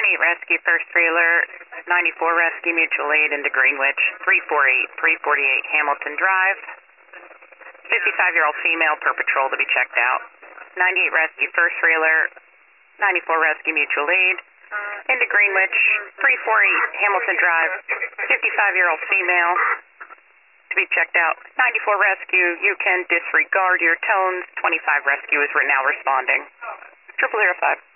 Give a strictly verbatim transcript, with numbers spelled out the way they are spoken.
ninety-eight Rescue, first three alert, ninety-four Rescue, mutual aid into Greenwich, three forty-eight, three forty-eight Hamilton Drive. fifty-five-year-old female per patrol to be checked out. ninety-eight Rescue, first three alert, ninety-four Rescue, mutual aid into Greenwich, three forty-eight Hamilton Drive. fifty-five-year-old female to be checked out. ninety-four Rescue, you can disregard your tones. twenty-five Rescue is now responding. Triple zero five.